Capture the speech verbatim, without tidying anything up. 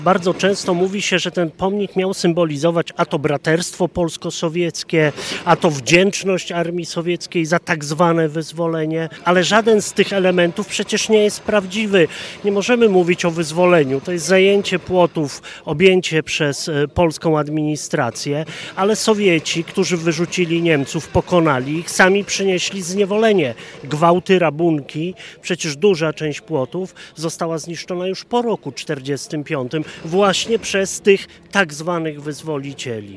Bardzo często mówi się, że ten pomnik miał symbolizować a to braterstwo polsko-sowieckie, a to wdzięczność armii sowieckiej za tak zwane wyzwolenie, ale żaden z tych elementów przecież nie jest prawdziwy. Nie możemy mówić o wyzwoleniu. To jest zajęcie płotów, objęcie przez polską administrację, ale Sowieci, którzy wyrzucili Niemców, pokonali ich, sami przynieśli zniewolenie. Gwałty, rabunki, przecież duża część płotów została zniszczona już po roku czterdziestym piątym właśnie przez tych tak zwanych wyzwolicieli.